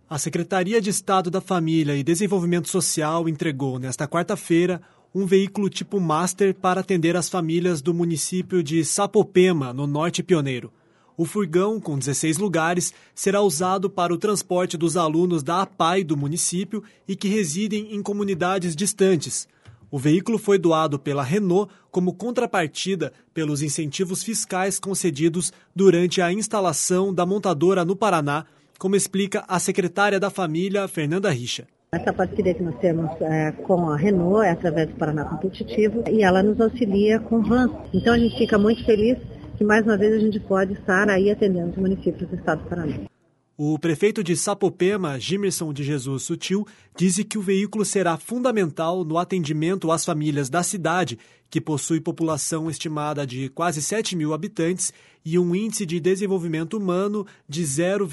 A Secretaria de Estado da Família e Desenvolvimento Social entregou, nesta quarta-feira, um veículo tipo Master para atender as famílias do município de Sapopema, no Norte Pioneiro. O furgão, com 16 lugares, será usado para o transporte dos alunos da APAE do município e que residem em comunidades distantes. O veículo foi doado pela Renault como contrapartida pelos incentivos fiscais concedidos durante a instalação da montadora no Paraná, como explica a secretária da Família, Fernanda Richa. Essa parceria que nós temos com a Renault é através do Paraná Competitivo e ela nos auxilia com vans. Então a gente fica muito feliz que mais uma vez a gente pode estar aí atendendo os municípios do estado do Paraná. O prefeito de Sapopema, Gimerson de Jesus Sutil, disse que o veículo será fundamental no atendimento às famílias da cidade, que possui população estimada de quase 7 mil habitantes e um índice de desenvolvimento humano de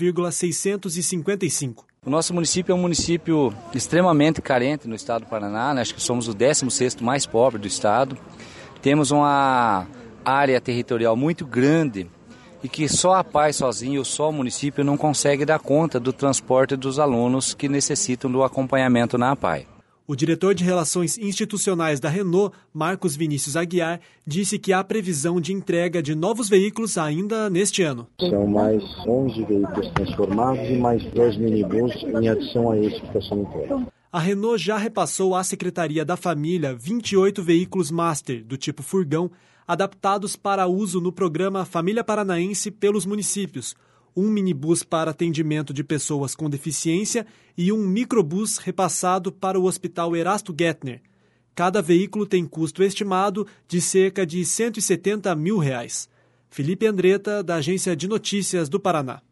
0,655. O nosso município é um município extremamente carente no estado do Paraná, né? Acho que somos o 16º mais pobre do estado. Temos uma área territorial muito grande e que só a APAE sozinho ou só o município não consegue dar conta do transporte dos alunos que necessitam do acompanhamento na APAE. O diretor de Relações Institucionais da Renault, Marcos Vinícius Aguiar, disse que há previsão de entrega de novos veículos ainda neste ano. São mais 11 veículos transformados e mais 2 minibus em adição a esse que está sendo entregue. A Renault já repassou à Secretaria da Família 28 veículos Master, do tipo furgão, adaptados para uso no programa Família Paranaense pelos municípios, um minibus para atendimento de pessoas com deficiência e um microbus repassado para o Hospital Erasto Gettner. Cada veículo tem custo estimado de cerca de R$ 170 mil. Felipe Andretta, da Agência de Notícias do Paraná.